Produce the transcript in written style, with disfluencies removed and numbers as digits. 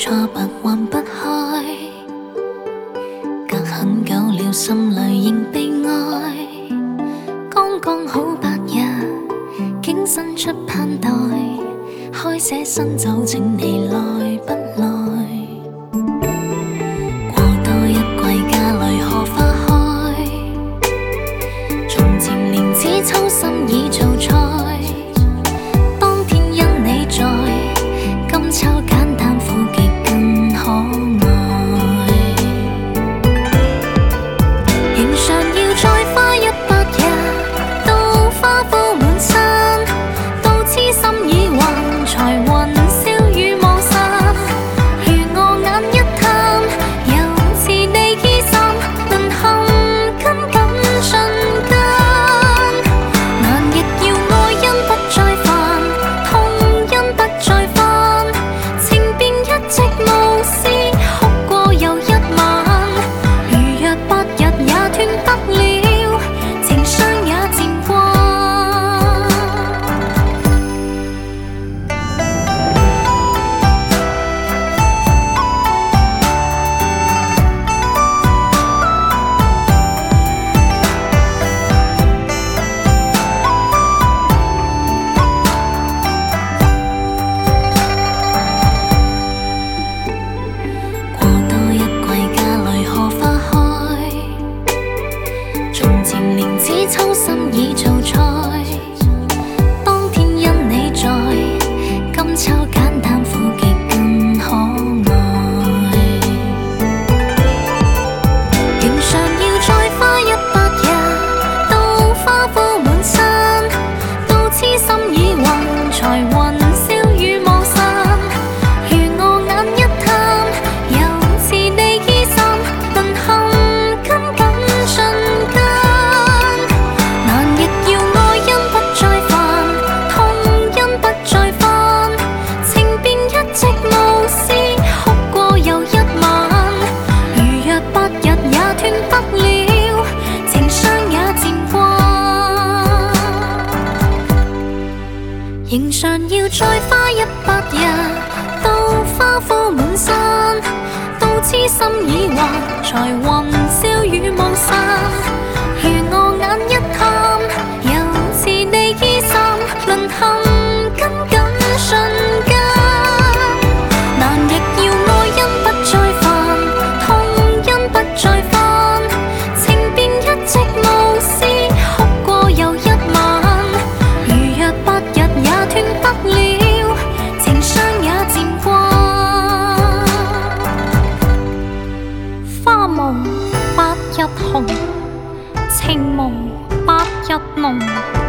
錯白還不開，隔很久了，心裏仍被愛。剛剛好8日，竟伸出盼待，開寫新酒，請你來不來？過多一季，家裏荷花開，從前蓮子抽心已做菜。當天因你在，今秋簡單苦極更可愛。仍常要再花100日，到花枯滿山，到痴心已還，才雲消雨忘散。如我眼一探，又似你衣衫，淪陷緊緊瞬間。難亦要愛因不再煩，痛因不再返，情便一直無私，哭過又一晚。如若8日也斷不了，情傷也漸慣。過多一季，家裏荷花開，從前蓮子抽心已做菜。當天因你在，今秋簡單苦極更可愛。仍常要再花100日，到花枯滿山，到痴心已還，才雲消雨忘散。如我眼一探，又似你衣衫，淪陷緊緊瞬間。難亦要愛因不再煩，痛因不再返，情便一直無私，哭過又一晚。如若8日也斷不了，情傷也漸慣。仍常要再花100日，到花枯滿山，到痴心已還，才雲消雨忘散。如我眼一探，又似你衣衫，淪陷緊緊瞬間。難亦要愛因不再煩，痛因不再返，情便一直無私，哭過又一晚。如若8日也斷不了，情傷也漸慣。花無8日紅，情無8日濃。